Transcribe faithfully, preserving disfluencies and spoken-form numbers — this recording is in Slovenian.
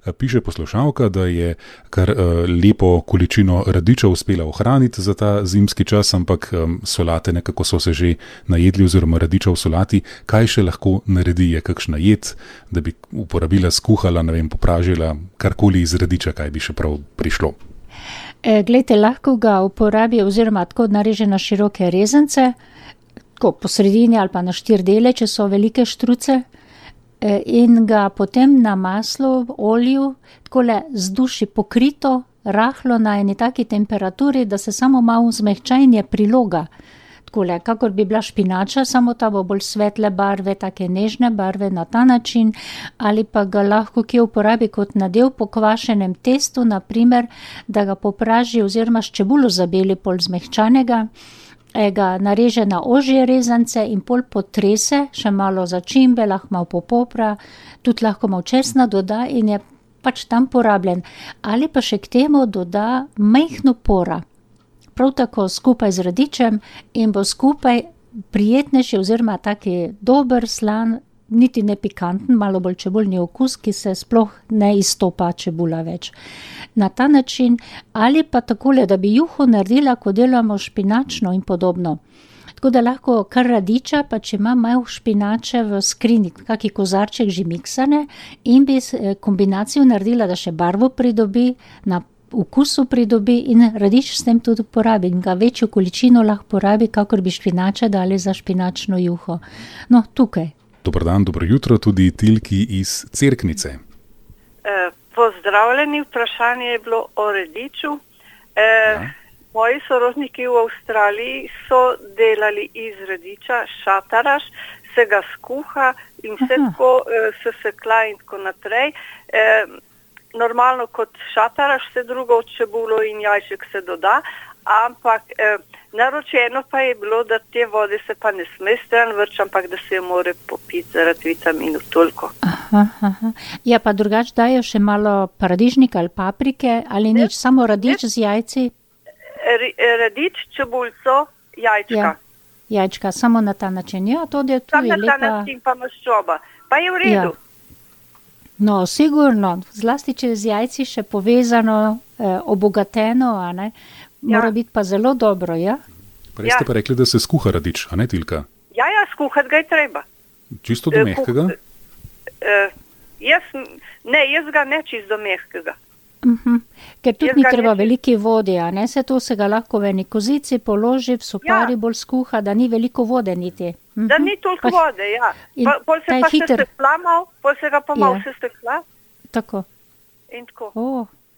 Piše poslušalka, da je kar lepo količino radičev uspela ohraniti za ta zimski čas, ampak solate nekako so se že najedli oziroma radičev v solati. Kaj še lahko naredi, je kakšna jed, da bi uporabila, skuhala, ne vem, popražila karkoli iz radiča, kaj bi še prav prišlo? E, glejte, lahko ga uporabi oziroma tako nareže na široke rezance, tako po sredini ali pa na štiri dele, če so velike štruce, e, in ga potem na maslu, olju, takole zduši pokrito, rahlo na eni taki temperaturi, da se samo malo zmehča in je priloga. Takole, kakor bi bila špinača, samo ta bo bolj svetle barve, take nežne barve na ta način, ali pa ga lahko kje uporabi kot nadev po kvašenem testu, naprimer, da ga popraži oziroma s čebulo zabeli pol zmehčanega, ga nareže na ožje rezance in pol potrese, še malo začimbe, lahko malo popopra, tudi lahko malo česna doda in je pač tam porabljen. Ali pa še k temu doda majhno pora. Prav tako skupaj z radičem in bo skupaj prijetnejši oziroma taki dober, slan, niti ne pikanten, malo bolj čebulni okus, ki se sploh ne izstopa čebula več. Na ta način, ali pa takole, da bi juho naredila, ko delamo špinačno in podobno. Tako da lahko kar radiča, pa če ima malo špinače v skrini, kaki kozarček že miksane, in bi kombinacijo naredila, da še barvo pridobi, na vkusu pridobi in radič s tem tudi uporabi in ga večjo količino lahko porabi, kakor bi špinača dali za špinačno juho. No, tukaj. Dobar dan, dobro jutro, tudi Tilki iz Cerknice. E, pozdravljeni, vprašanje je bilo o radiču. E, ja. Moji sorodniki v Avstraliji so delali iz radiča šataraš, se ga skuha in vse Aha. tako e, se sekla in tako naprej. E, Normalno kot šataraš se drugo od čebulo in jajček se doda, ampak eh, naročeno pa je bilo, da te vode se pa ne sme stran vrč, ampak da se jo more popiti zaradi vitaminov toliko. Aha, aha. Ja, pa drugače dajo še malo paradižnika ali paprike ali nič, ne, samo radič ne. Z jajci? Radič, čebulco, jajčka. Ja, jajčka, samo na ta način. Ja, to je tudi lepa. Samo na ta način pa maščoba. Pa je v redu. Ja. No, sigurno, zlasti če z jajci še povezano, eh, obogateno, a ne, mora ja. biti pa zelo dobro, ja? Prej ste ja. pa rekli, da se skuha radič, a ne, Tilka? Ja, ja, skuhati ga je treba. Čisto do mehkega? Uh, jaz, ne, jaz ga ne čisto do mehkega. Uh-huh. Ker tudi jaz ni treba ne... veliki vodi, a ne, se to se ga lahko v eni kozici položi, v sopari ja. bolj skuha, da ni veliko vode niti. Da ni toliko pa, vode, ja. Pa, pol se pa hiter... se stekla mal, pol se ga pa mal ja. se stekla. Tako. In tako. Oh,